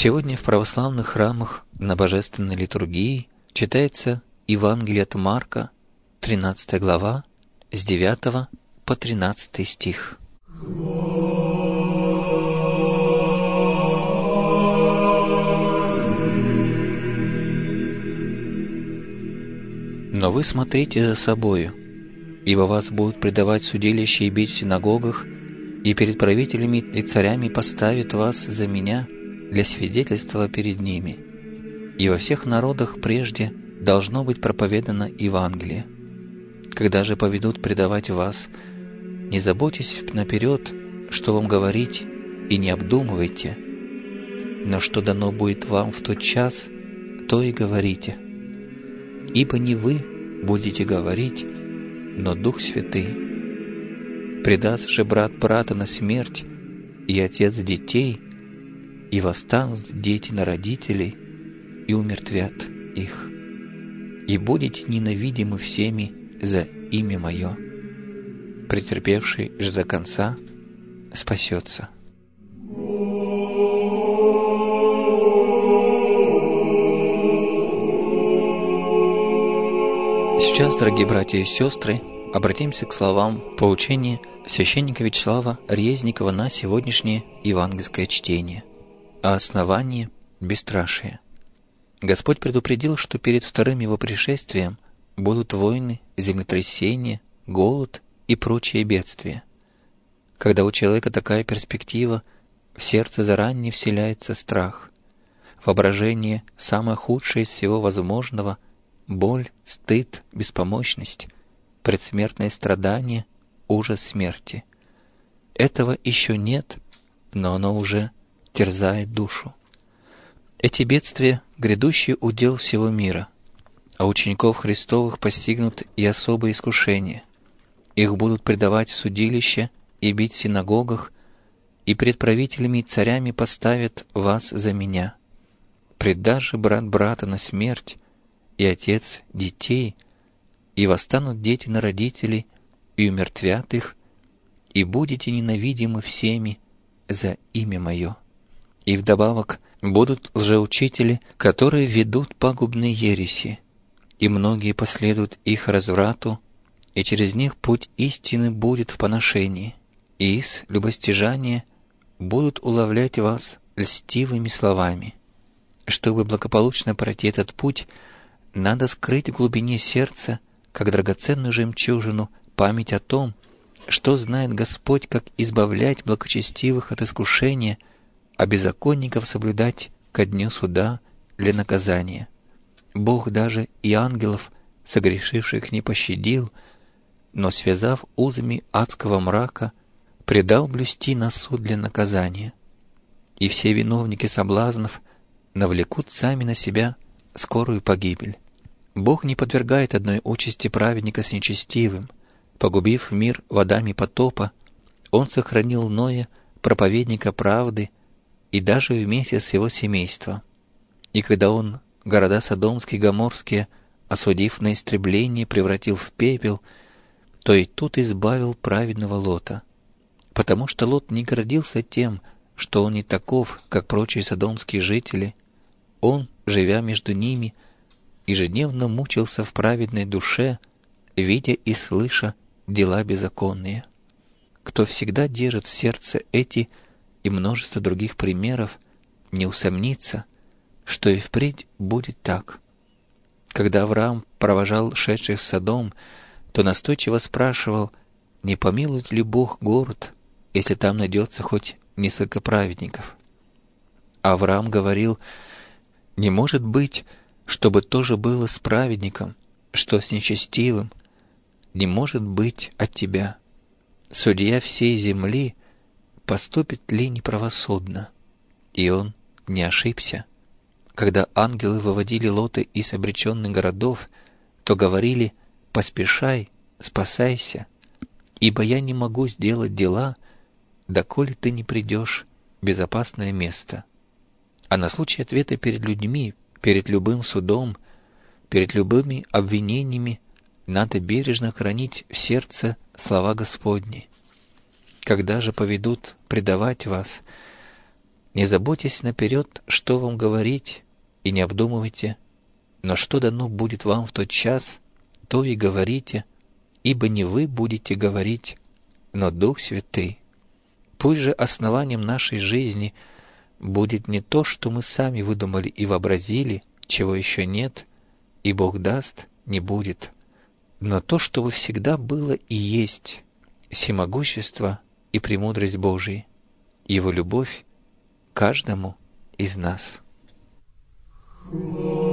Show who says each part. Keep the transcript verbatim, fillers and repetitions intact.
Speaker 1: Сегодня в православных храмах на Божественной литургии читается Евангелие от Марка, тринадцатая глава, с девятого по тринадцатый стих. Но вы смотрите за собою, ибо вас будут предавать судилище и бить в синагогах, и перед правителями и царями поставят вас за меня для свидетельства перед ними. И во всех народах прежде должно быть проповедано Евангелие. Когда же поведут предавать вас, не заботьтесь наперед, что вам говорить, и не обдумывайте, но что дано будет вам в тот час, то и говорите. Ибо не вы будете говорить, но Дух Святый. Предаст же брат брата на смерть, и отец детей, и восстанут дети на родителей, и умертвят их. И будете ненавидимы всеми за имя Мое. Претерпевший же до конца спасется. Сейчас, дорогие братья и сестры, обратимся к словам поучения священника Вячеслава Резникова на сегодняшнее евангельское чтение о основании бесстрашия. Господь предупредил, что перед вторым Его пришествием будут войны, землетрясения, голод и прочие бедствия. Когда у человека такая перспектива, в сердце заранее вселяется страх. Воображение – самое худшее из всего возможного – боль, стыд, беспомощность, предсмертное страдание, ужас смерти. Этого еще нет, но оно уже терзает душу. Эти бедствия – грядущий удел всего мира, а учеников Христовых постигнут и особые искушения. Их будут предавать в судилище и бить в синагогах, и пред правителями и царями поставят вас за меня. Предашь же брат брата на смерть, и отец детей, и восстанут дети на родителей, и умертвят их, и будете ненавидимы всеми за имя Мое. И вдобавок будут лжеучители, которые ведут пагубные ереси, и многие последуют их разврату, и через них путь истины будет в поношении, и из любостяжания будут уловлять вас льстивыми словами. Чтобы благополучно пройти этот путь, надо скрыть в глубине сердца, как драгоценную жемчужину, память о том, что знает Господь, как избавлять благочестивых от искушения, а беззаконников соблюдать ко дню суда для наказания. Бог даже и ангелов, согрешивших, не пощадил, но, связав узами адского мрака, предал блюсти на суд для наказания. И все виновники соблазнов навлекут сами на себя скорую погибель. Бог не подвергает одной участи праведника с нечестивым. Погубив мир водами потопа, Он сохранил Ноя, проповедника правды, и даже вместе с его семейством. И когда Он города Содомские и Гоморские, осудив на истребление, превратил в пепел, то и тут избавил праведного Лота. Потому что Лот не гордился тем, что он не таков, как прочие содомские жители. Он, живя между ними, ежедневно мучился в праведной душе, видя и слыша дела беззаконные. Кто всегда держит в сердце эти и множество других примеров, не усомнится, что и впредь будет так. Когда Авраам провожал шедших в Содом, то настойчиво спрашивал, не помилует ли Бог город, если там найдется хоть несколько праведников. Авраам говорил, не может быть, чтобы то же было с праведником, что с нечестивым, не может быть от тебя. Судья всей земли поступит ли неправосудно? И он не ошибся. Когда ангелы выводили Лота из обреченных городов, то говорили, поспешай, спасайся, ибо я не могу сделать дела, доколе ты не придешь в безопасное место. А на случай ответа перед людьми, перед любым судом, перед любыми обвинениями надо бережно хранить в сердце слова Господни. Когда же поведут предавать вас, Не заботьтесь наперед, что вам говорить, и не обдумывайте, но что дано будет вам в тот час, то и говорите, ибо не вы будете говорить, но Дух Святый. Пусть же основанием нашей жизни будет не то, что мы сами выдумали и вообразили, чего еще нет, и Бог даст, не будет, но то, что всегда было и есть, всемогущество и премудрость Божией, Его любовь каждому из нас.
Speaker 2: Oh